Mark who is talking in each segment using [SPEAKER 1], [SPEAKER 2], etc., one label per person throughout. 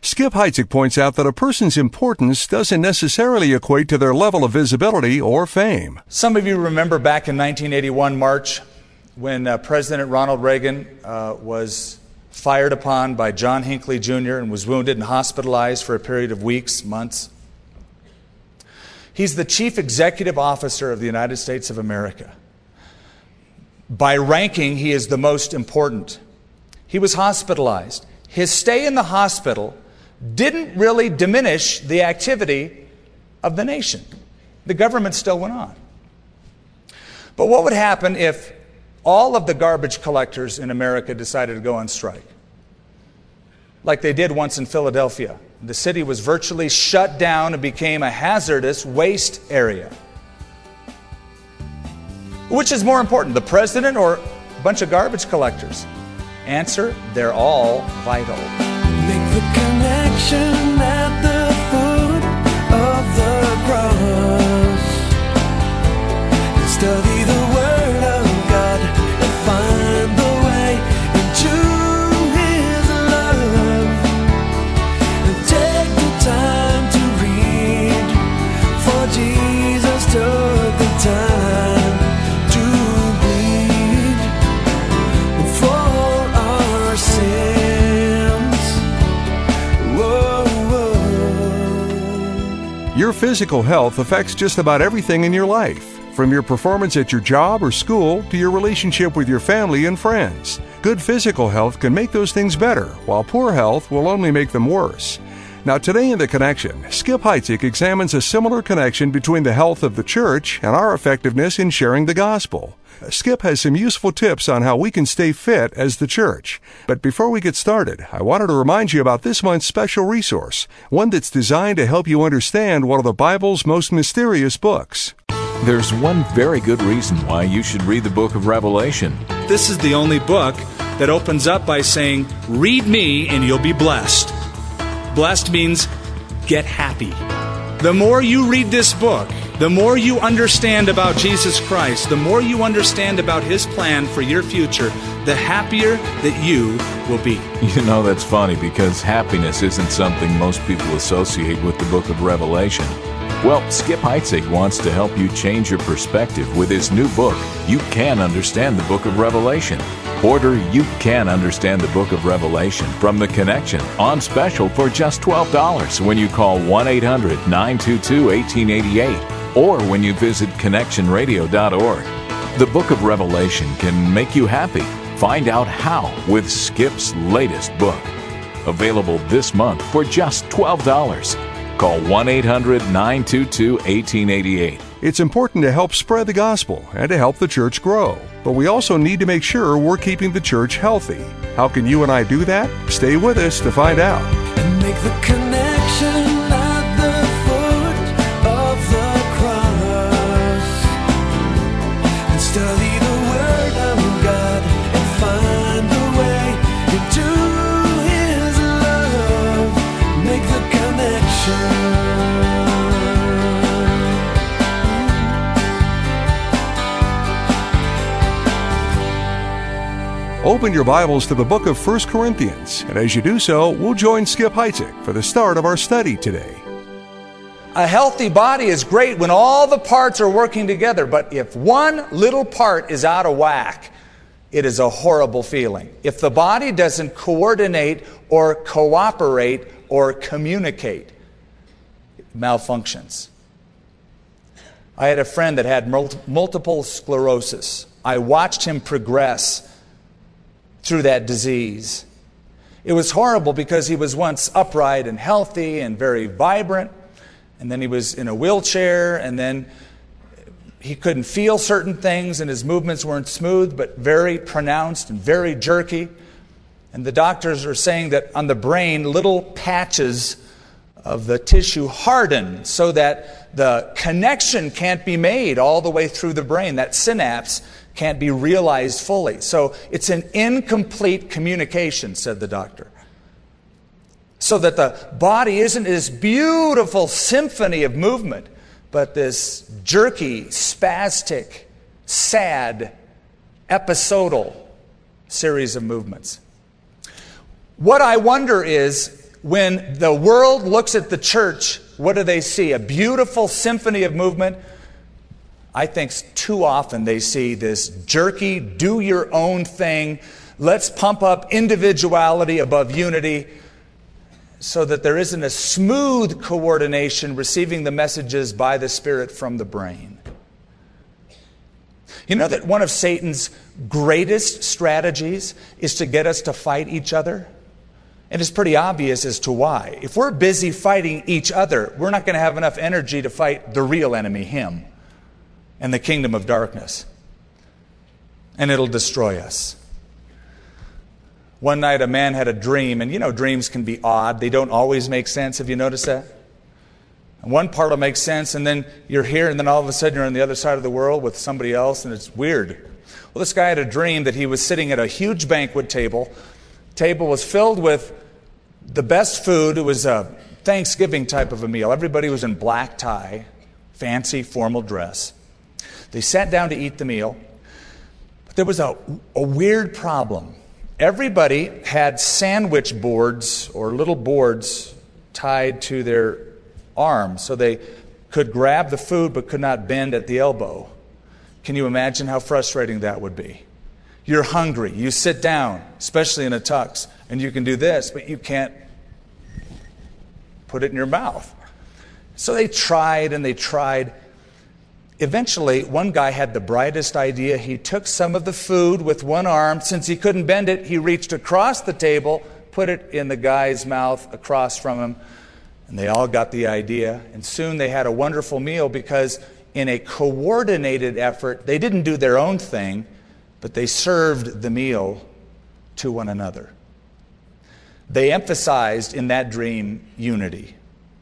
[SPEAKER 1] Skip Heitzig points out that a person's importance doesn't necessarily equate to their level of visibility or fame.
[SPEAKER 2] Some of you remember back in 1981 March when President Ronald Reagan was fired upon by John Hinckley Jr. and was wounded and hospitalized for a period of weeks, months. He's the chief executive officer of the United States of America. By ranking, he is the most important. He was hospitalized. His stay in the hospital didn't really diminish the activity of the nation. The government still went on. But what would happen if all of the garbage collectors in America decided to go on strike? Like they did once in Philadelphia. The city was virtually shut down and became a hazardous waste area. Which is more important, the president or a bunch of garbage collectors? Answer, they're all vital.
[SPEAKER 3] Make the connection at the foot of the cross. Study the Word of God and find the way into His love. And take the time to read, for Jesus took the time to bleed for our sins. Whoa, whoa.
[SPEAKER 1] Your physical health affects just about everything in your life, from your performance at your job or school to your relationship with your family and friends. Good physical health can make those things better, while poor health will only make them worse. Now, today in The Connection, Skip Heitzig examines a similar connection between the health of the church and our effectiveness in sharing the gospel. Skip has some useful tips on how we can stay fit as the church. But before we get started, I wanted to remind you about this month's special resource, one that's designed to help you understand one of the Bible's most mysterious books.
[SPEAKER 4] There's one very good reason why you should read the book of Revelation.
[SPEAKER 2] This is the only book that opens up by saying, read me and you'll be blessed. Blessed means get happy. The more you read this book, the more you understand about Jesus Christ, the more you understand about His plan for your future, the happier that you will be.
[SPEAKER 4] You know, that's funny because happiness isn't something most people associate with the book of Revelation. Well, Skip Heitzig wants to help you change your perspective with his new book, You Can Understand the Book of Revelation. Order You Can Understand the Book of Revelation from The Connection on special for just $12 when you call 1-800-922-1888 or when you visit connectionradio.org. The Book of Revelation can make you happy. Find out how with Skip's latest book. Available this month for just $12. Call 1-800-922-1888.
[SPEAKER 1] It's important to help spread the gospel and to help the church grow. But we also need to make sure we're keeping the church healthy. How can you and I do that? Stay with us to find out.
[SPEAKER 3] And make the connection at the foot of the cross. And study the Word of God and find the way into His love. Make the connection.
[SPEAKER 1] Open your Bibles to the book of 1 Corinthians, and as you do so, we'll join Skip Heitzig for the start of our study today.
[SPEAKER 2] A healthy body is great when all the parts are working together, but if one little part is out of whack, it is a horrible feeling. If the body doesn't coordinate or cooperate or communicate, it malfunctions. I had a friend that had multiple sclerosis. I watched him progress through that disease. It was horrible because he was once upright and healthy and very vibrant, and then he was in a wheelchair, and then he couldn't feel certain things, and his movements weren't smooth but very pronounced and very jerky. And the doctors are saying that on the brain, little patches of the tissue harden so that the connection can't be made all the way through the brain. That synapse can't be realized fully. So it's an incomplete communication, said the doctor. So that the body isn't this beautiful symphony of movement, but this jerky, spastic, sad, episodal series of movements. What I wonder is, when the world looks at the church, what do they see? A beautiful symphony of movement? I think too often they see this jerky, do your own thing. Let's pump up individuality above unity so that there isn't a smooth coordination receiving the messages by the Spirit from the brain. You know that one of Satan's greatest strategies is to get us to fight each other? And it's pretty obvious as to why. If we're busy fighting each other, we're not going to have enough energy to fight the real enemy, him, and the kingdom of darkness. And it'll destroy us. One night a man had a dream, and you know dreams can be odd. They don't always make sense. Have you noticed that? And one part will make sense, and then you're here, and then all of a sudden you're on the other side of the world with somebody else, and it's weird. Well, this guy had a dream that he was sitting at a huge banquet table. The table was filled with the best food. It was a Thanksgiving type of a meal. Everybody was in black tie, fancy formal dress. They sat down to eat the meal. But there was a weird problem. Everybody had sandwich boards or little boards tied to their arms so they could grab the food but could not bend at the elbow. Can you imagine how frustrating that would be? You're hungry. You sit down, especially in a tux, and you can do this, but you can't put it in your mouth. So they tried and they tried. Eventually, one guy had the brightest idea. He took some of the food with one arm. Since he couldn't bend it, he reached across the table, put it in the guy's mouth across from him, and they all got the idea. And soon they had a wonderful meal because in a coordinated effort, they didn't do their own thing, but they served the meal to one another. They emphasized in that dream unity.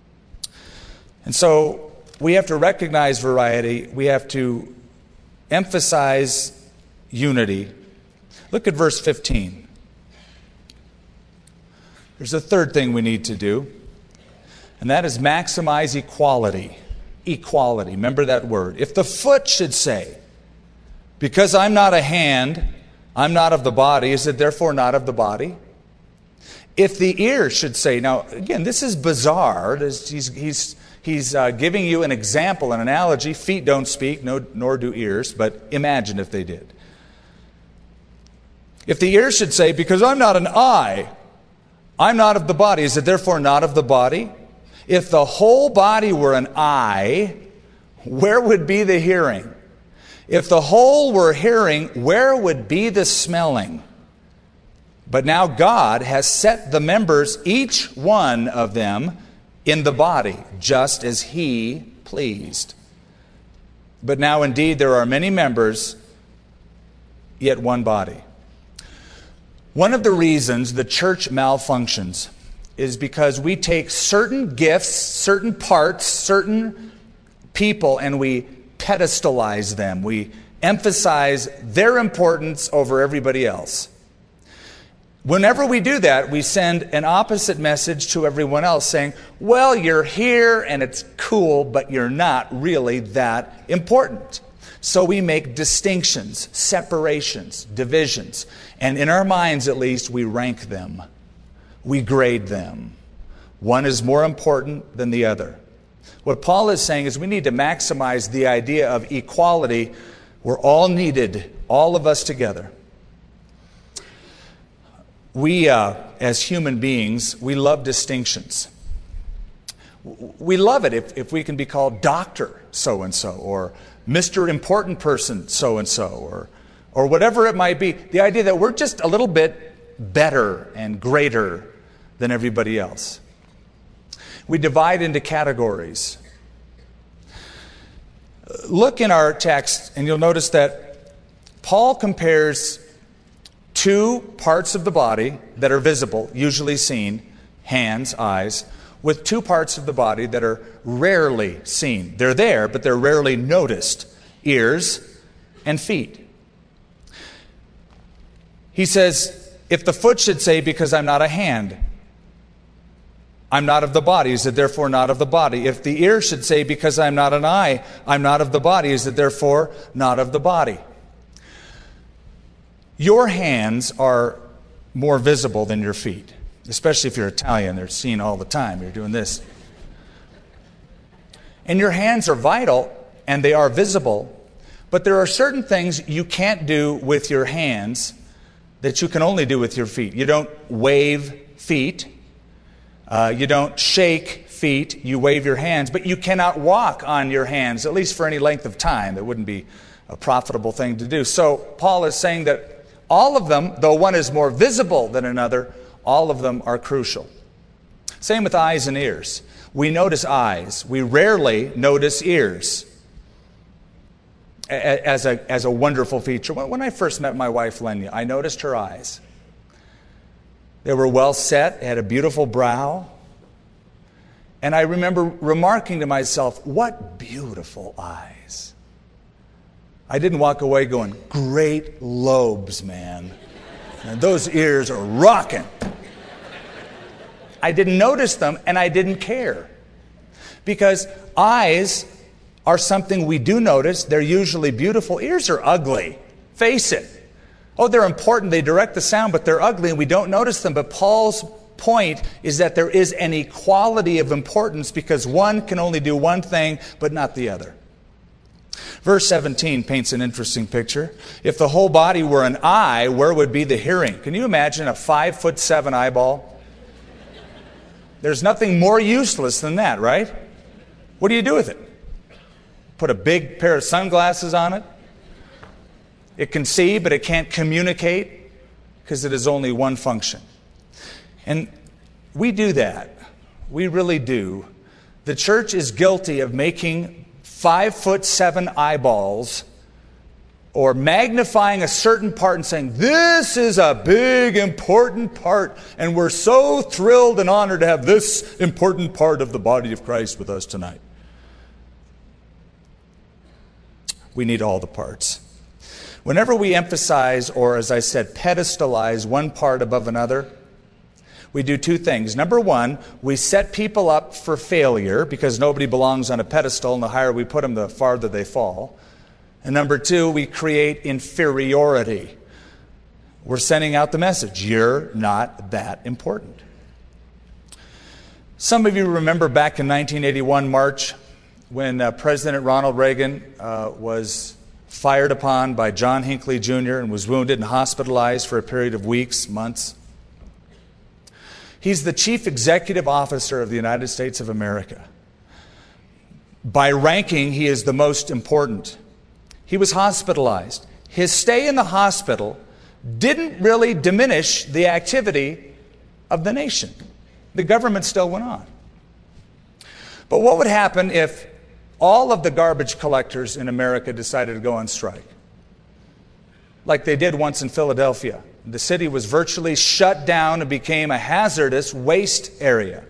[SPEAKER 2] And so we have to recognize variety. We have to emphasize unity. Look at verse 15. There's a third thing we need to do, and that is maximize equality. Equality. Remember that word. If the foot should say, because I'm not a hand, I'm not of the body, is it therefore not of the body? If the ear should say, now again, this is bizarre. He's giving you an example, an analogy. Feet don't speak, nor do ears, but imagine if they did. If the ear should say, because I'm not an eye, I'm not of the body, is it therefore not of the body? If the whole body were an eye, where would be the hearing? If the whole were hearing, where would be the smelling? But now God has set the members, each one of them, in the body, just as He pleased. But now indeed there are many members, yet one body. One of the reasons the church malfunctions is because we take certain gifts, certain parts, certain people, and we pedestalize them. We emphasize their importance over everybody else. Whenever we do that, we send an opposite message to everyone else saying, well, you're here and it's cool, but you're not really that important. So we make distinctions, separations, divisions. And in our minds, at least, we rank them. We grade them. One is more important than the other. What Paul is saying is we need to maximize the idea of equality. We're all needed, all of us together. We, as human beings, we love distinctions. We love it if we can be called Dr. So-and-so or Mr. Important Person so-and-so or whatever it might be. The idea that we're just a little bit better and greater than everybody else. We divide into categories. Look in our text and you'll notice that Paul compares two parts of the body that are visible, usually seen, hands, eyes, with two parts of the body that are rarely seen. They're there, but they're rarely noticed, ears and feet. He says, if the foot should say, because I'm not a hand, I'm not of the body, is it therefore not of the body? If the ear should say, because I'm not an eye, I'm not of the body, is it therefore not of the body? Your hands are more visible than your feet. Especially if you're Italian, they're seen all the time. You're doing this. And your hands are vital, and they are visible, but there are certain things you can't do with your hands that you can only do with your feet. You don't wave feet. You don't shake feet. You wave your hands, but you cannot walk on your hands, at least for any length of time. That wouldn't be a profitable thing to do. So Paul is saying that all of them, though one is more visible than another, all of them are crucial. Same with eyes and ears. We notice eyes. We rarely notice ears as a wonderful feature. When I first met my wife, Lenya, I noticed her eyes. They were well set, had a beautiful brow. And I remember remarking to myself, what beautiful eyes. I didn't walk away going, great lobes, man. And those ears are rocking. I didn't notice them, and I didn't care. Because eyes are something we do notice. They're usually beautiful. Ears are ugly. Face it. Oh, they're important. They direct the sound, but they're ugly, and we don't notice them. But Paul's point is that there is an equality of importance because one can only do one thing, but not the other. Verse 17 paints an interesting picture. If the whole body were an eye, where would be the hearing? Can you imagine a 5'7" eyeball? There's nothing more useless than that, right? What do you do with it? Put a big pair of sunglasses on it? It can see, but it can't communicate because it has only one function. And we do that. We really do. The church is guilty of making 5'7" eyeballs or magnifying a certain part and saying, this is a big, important part, and we're so thrilled and honored to have this important part of the body of Christ with us tonight. We need all the parts. Whenever we emphasize, or as I said, pedestalize one part above another, we do two things. Number one, we set people up for failure because nobody belongs on a pedestal, and the higher we put them, the farther they fall. And number two, we create inferiority. We're sending out the message, you're not that important. Some of you remember back in 1981 March when President Ronald Reagan was fired upon by John Hinckley Jr. and was wounded and hospitalized for a period of weeks, months. He's the chief executive officer of the United States of America. By ranking, he is the most important. He was hospitalized. His stay in the hospital didn't really diminish the activity of the nation. The government still went on. But what would happen if all of the garbage collectors in America decided to go on strike? Like they did once in Philadelphia. The city was virtually shut down and became a hazardous waste area.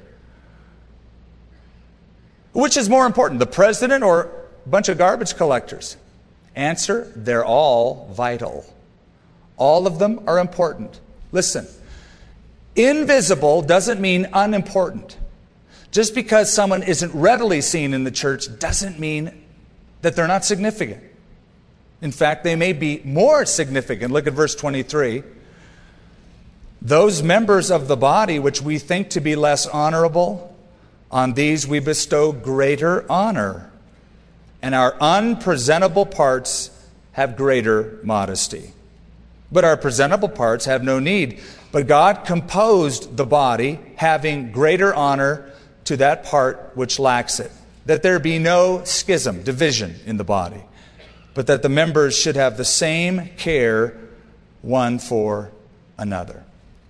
[SPEAKER 2] Which is more important, the president or a bunch of garbage collectors? Answer, they're all vital. All of them are important. Listen, invisible doesn't mean unimportant. Just because someone isn't readily seen in the church doesn't mean that they're not significant. In fact, they may be more significant. Look at verse 23. Those members of the body which we think to be less honorable, on these we bestow greater honor. And our unpresentable parts have greater modesty. But our presentable parts have no need. But God composed the body, having greater honor to that part which lacks it, that there be no schism, division in the body, but that the members should have the same care one for another.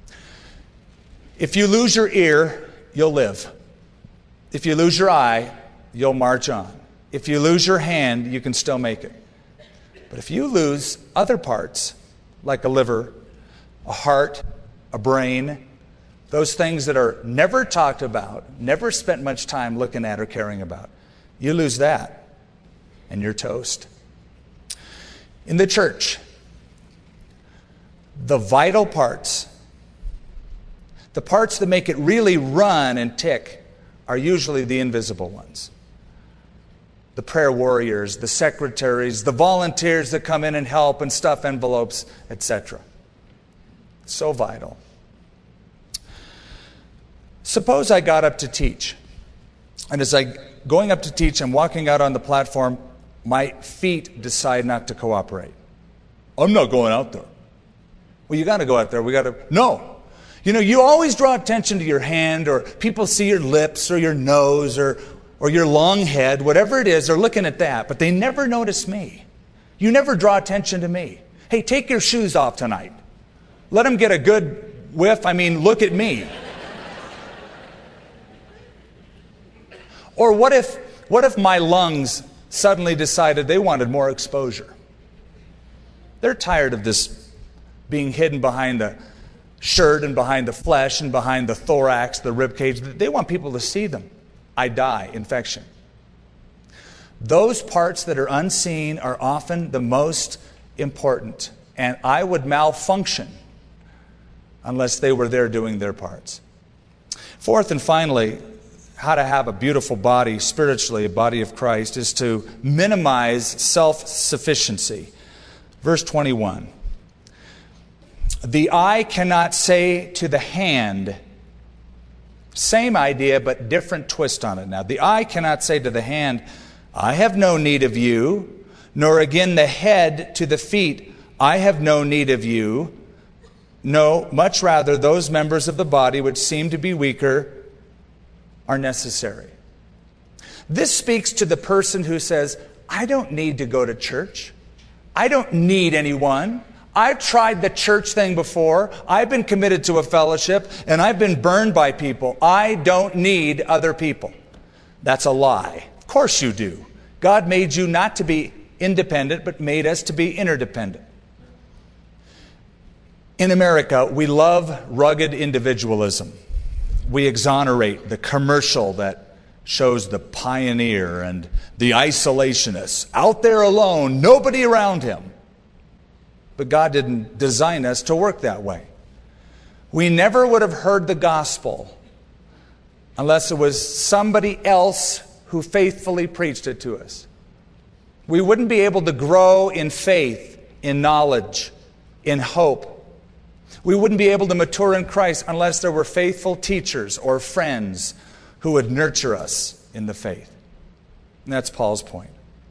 [SPEAKER 2] If you lose your ear, you'll live. If you lose your eye, you'll march on. If you lose your hand, you can still make it. But if you lose other parts, like a liver, a heart, a brain, those things that are never talked about, never spent much time looking at or caring about, you lose that, and you're toast. In the church, the vital parts, the parts that make it really run and tick, are usually the invisible ones. The prayer warriors, the secretaries, the volunteers that come in and help and stuff envelopes, etc. So vital. Suppose I got up to teach, and as I going up to teach, I'm walking out on the platform, my feet decide not to cooperate. I'm not going out there. Well, you got to go out there. No. You know, you always draw attention to your hand, or people see your lips or your nose or your long head, whatever it is, they're looking at that, but they never notice me. You never draw attention to me. Hey, take your shoes off tonight. Let them get a good whiff. Look at me. Or what if my lungs suddenly decided they wanted more exposure? They're tired of this being hidden behind the shirt and behind the flesh and behind the thorax, the rib cage. They want people to see them. I die, infection. Those parts that are unseen are often the most important, and I would malfunction unless they were there doing their parts. Fourth and finally, how to have a beautiful body spiritually, a body of Christ, is to minimize self-sufficiency. Verse 21. The eye cannot say to the hand, same idea but different twist on it now. The eye cannot say to the hand, I have no need of you, nor again the head to the feet, I have no need of you. No, much rather those members of the body which seem to be weaker are necessary. This speaks to the person who says, I don't need to go to church. I don't need anyone. I've tried the church thing before. I've been committed to a fellowship, and I've been burned by people. I don't need other people. That's a lie. Of course you do. God made you not to be independent, but made us to be interdependent. In America, we love rugged individualism. We exonerate the commercial that shows the pioneer and the isolationist out there alone, nobody around him. But God didn't design us to work that way. We never would have heard the gospel unless it was somebody else who faithfully preached it to us. We wouldn't be able to grow in faith, in knowledge, in hope. We wouldn't be able to mature in Christ unless there were faithful teachers or friends who would nurture us in the faith. And that's Paul's point.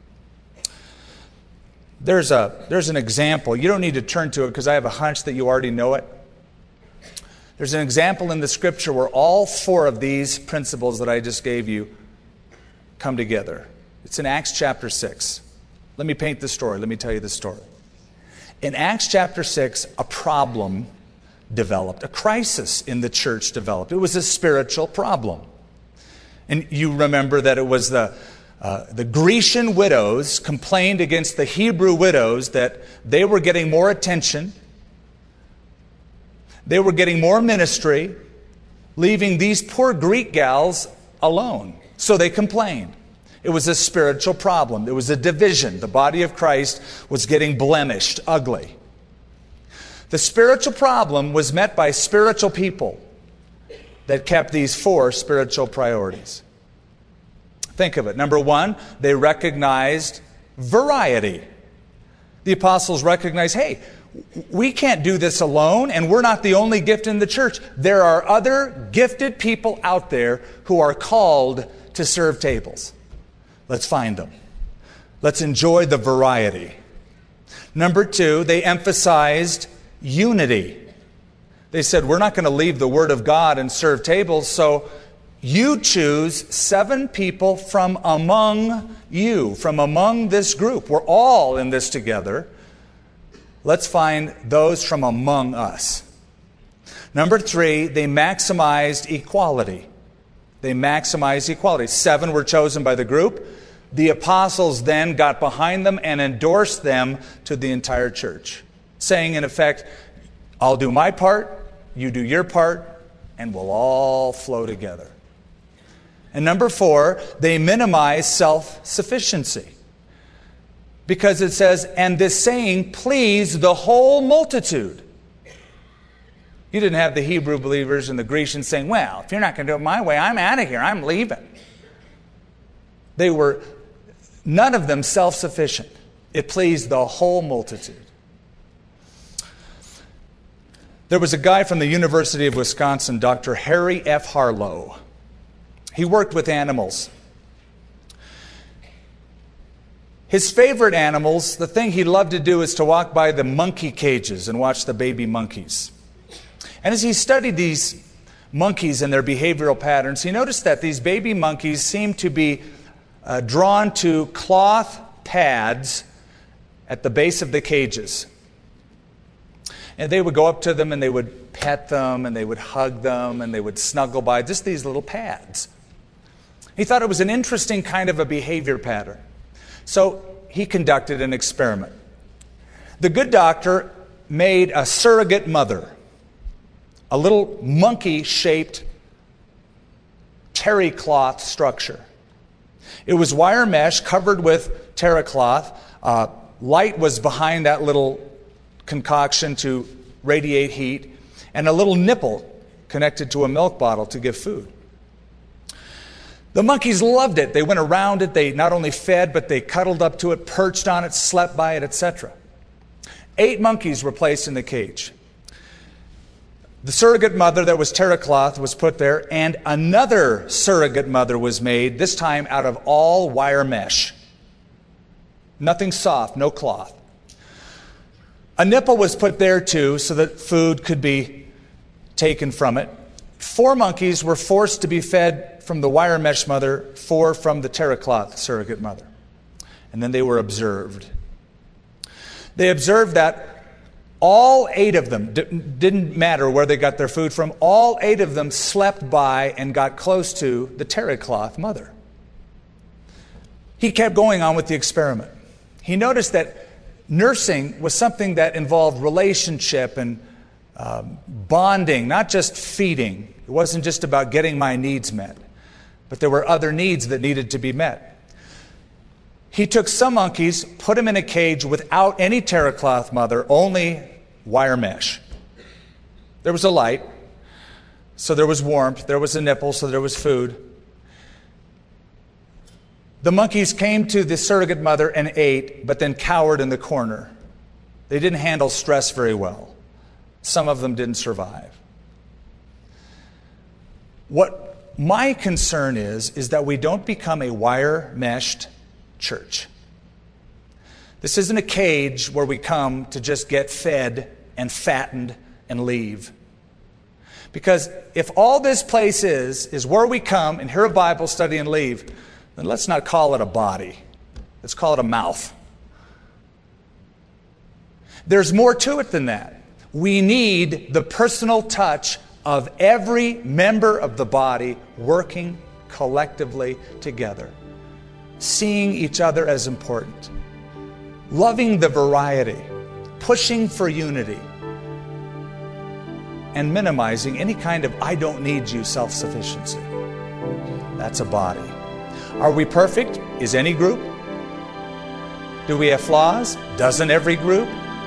[SPEAKER 2] There's an example. You don't need to turn to it because I have a hunch that you already know it. There's an example in the Scripture where all four of these principles that I just gave you come together. It's in Acts chapter 6. Let me paint the story. Let me tell you the story. In Acts chapter 6, a problem developed. A crisis in the church developed. It was a spiritual problem. And you remember that it was the Grecian widows complained against the Hebrew widows that they were getting more attention, they were getting more ministry, leaving these poor Greek gals alone. So they complained. It was a spiritual problem. It was a division. The body of Christ was getting blemished, ugly. The spiritual problem was met by spiritual people that kept these four spiritual priorities. Think of it. Number one, they recognized variety. The apostles recognized, hey, we can't do this alone, and we're not the only gift in the church. There are other gifted people out there who are called to serve tables. Let's find them. Let's enjoy the variety. Number two, they emphasized unity. They said, we're not going to leave the Word of God and serve tables, so you choose 7 people from among you, from among this group. We're all in this together. Let's find those from among us. Number 3, they maximized equality. They maximized equality. 7 were chosen by the group. The apostles then got behind them and endorsed them to the entire church, saying, in effect, I'll do my part, you do your part, and we'll all flow together. And number 4, they minimize self-sufficiency. Because it says, and this saying pleased the whole multitude. You didn't have the Hebrew believers and the Grecians saying, well, if you're not going to do it my way, I'm out of here, I'm leaving. They were, none of them self-sufficient. It pleased the whole multitude. There was a guy from the University of Wisconsin, Dr. Harry F. Harlow. He worked with animals. His favorite animals, the thing he loved to do is to walk by the monkey cages and watch the baby monkeys. And as he studied these monkeys and their behavioral patterns, he noticed that these baby monkeys seemed to be drawn to cloth pads at the base of the cages. And they would go up to them and they would pet them and they would hug them and they would snuggle by just these little pads. He thought it was an interesting kind of a behavior pattern. So he conducted an experiment. The good doctor made a surrogate mother, a little monkey-shaped terry cloth structure. It was wire mesh covered with terry cloth. Light was behind that little concoction to radiate heat, and a little nipple connected to a milk bottle to give food. The monkeys loved it. They went around it. They not only fed, but they cuddled up to it, perched on it, slept by it, etc. 8 monkeys were placed in the cage. The surrogate mother that was terry cloth was put there, and another surrogate mother was made, this time out of all wire mesh. Nothing soft, no cloth. A nipple was put there too so that food could be taken from it. 4 monkeys were forced to be fed from the wire mesh mother, 4 from the terry cloth surrogate mother. And then they were observed. They observed that all 8 of them, didn't matter where they got their food from, all 8 of them slept by and got close to the terry cloth mother. He kept going on with the experiment. He noticed that nursing was something that involved relationship and bonding, not just feeding. It wasn't just about getting my needs met, but there were other needs that needed to be met. He took some monkeys, put them in a cage without any terry cloth mother, only wire mesh. There was a light, so there was warmth. There was a nipple, so there was food. The monkeys came to the surrogate mother and ate, but then cowered in the corner. They didn't handle stress very well. Some of them didn't survive. What my concern is that we don't become a wire-meshed church. This isn't a cage where we come to just get fed and fattened and leave. Because if all this place is where we come and hear a Bible study and leave, then let's not call it a body. Let's call it a mouth. There's more to it than that. We need the personal touch of every member of the body working collectively together, seeing each other as important, loving the variety, pushing for unity, and minimizing any kind of I don't need you self-sufficiency. That's a body. Are we perfect? Is any group? Do we have flaws? Doesn't every group?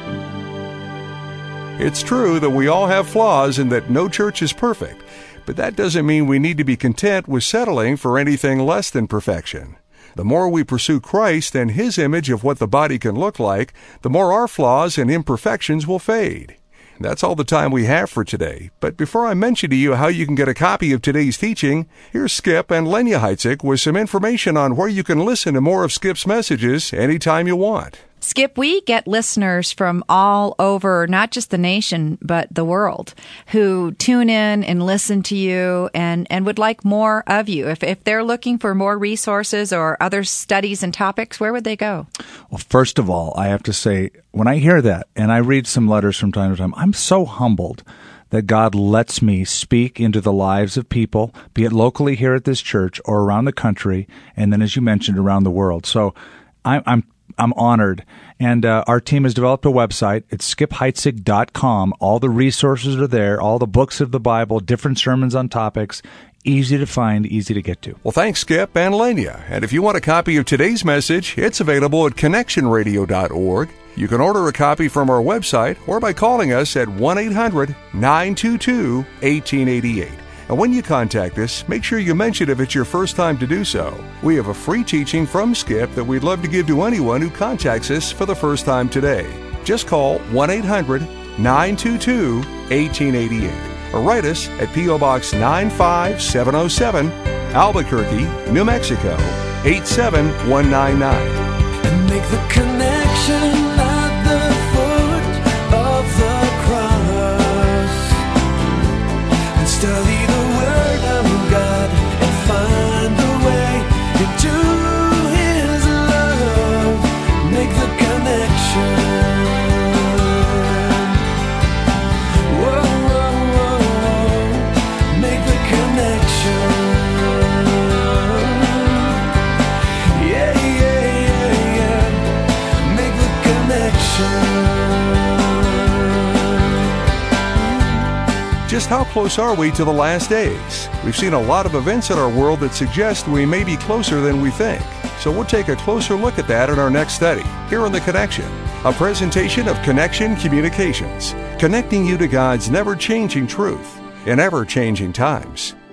[SPEAKER 1] It's true that we all have flaws and that no church is perfect, but that doesn't mean we need to be content with settling for anything less than perfection. The more we pursue Christ and His image of what the body can look like, the more our flaws and imperfections will fade. That's all the time we have for today. But before I mention to you how you can get a copy of today's teaching, here's Skip and Lenya Heitzig with some information on where you can listen to more of Skip's messages anytime you want.
[SPEAKER 5] Skip, we get listeners from all over, not just the nation, but the world, who tune in and listen to you and would like more of you. If they're looking for more resources or other studies and topics, where would they go?
[SPEAKER 6] Well, first of all, I have to say, when I hear that, and I read some letters from time to time, I'm so humbled that God lets me speak into the lives of people, be it locally here at this church or around the country, and then, as you mentioned, around the world. So I'm honored. And our team has developed a website. It's skipheitzig.com. All the resources are there, all the books of the Bible, different sermons on topics. Easy to find, easy to get to.
[SPEAKER 1] Well, thanks, Skip and Lenya. And if you want a copy of today's message, it's available at connectionradio.org. You can order a copy from our website or by calling us at 1-800-922-1888. And when you contact us, make sure you mention if it's your first time to do so. We have a free teaching from Skip that we'd love to give to anyone who contacts us for the first time today. Just call 1-800 922-1888. Or write us at P.O. Box 95707, Albuquerque, New Mexico, 87199.
[SPEAKER 3] And make the connection at the foot of the cross, and study the Word of God and find the way into His love. Make the connection. Whoa, whoa, whoa. Make the connection. Yeah, yeah, yeah, yeah. Make the connection.
[SPEAKER 1] Just how close are we to the last days? We've seen a lot of events in our world that suggest we may be closer than we think. So we'll take a closer look at that in our next study, here on The Connection, a presentation of Connection Communications, connecting you to God's never-changing truth in ever-changing times.